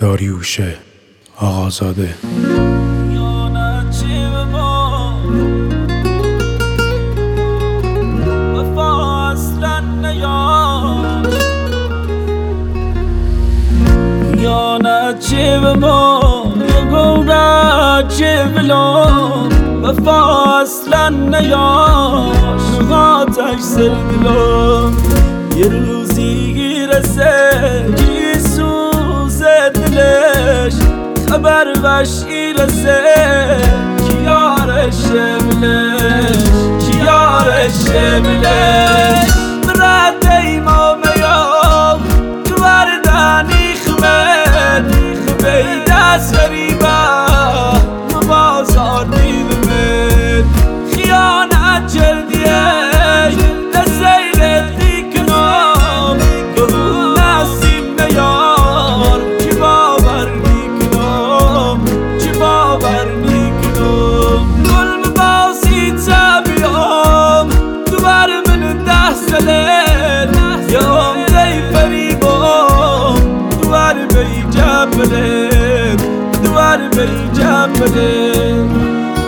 داریوش آقازاده. چه به ما گوره چه بلام وفا اصلا نیاش آتش سر دلم یه روزی رسه کی سوزه دلش خبر وشی رسه کی یارشه بلش کی یارشه بلش برد ایمام یا تو بردنی خمد دست غریبه بازار دیدمت خیانت کردیه دست ایلتی کنم گهو نسیم نیار چی باور میکنم چی باور میکنم گل بباسی تبیام تو بر من دستلت یام دی فریبام تو بر بی جبلت دوار بی جبلت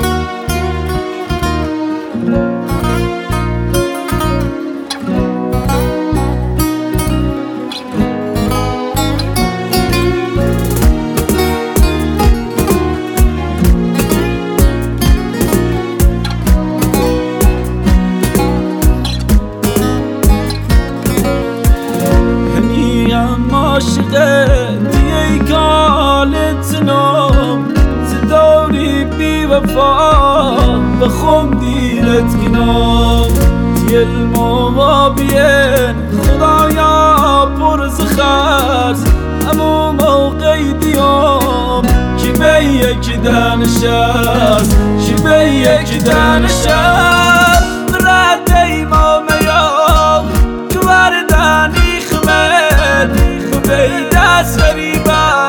عاشقه دیگه کالت نام زداری بی وفا بخوم دیرت کنام دیل موابین خدایا پرز خرز امو موقعی دیام کی به یک دنشست کی به یک دنشست رد ایمام یا تو بردنی خمد بی دست غریبه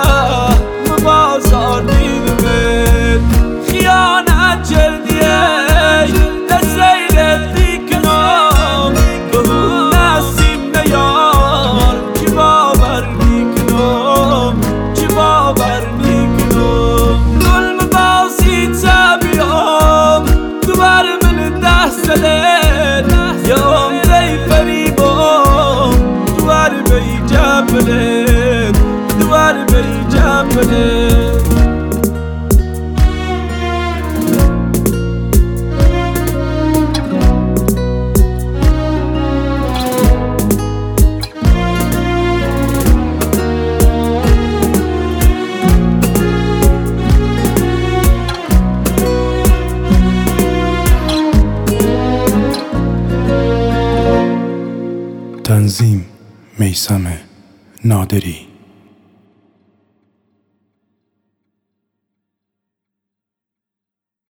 بازار دیدمت خیانت کردیه دست ایلتی کنم گهو نسیم نیار چی باور میکنم چی باور میکنم گل مباسی تبیام تو بر من دستلت یام دی فریبام تو بر بی جبلت دوار بی جبلت تنظیم میثم نادری.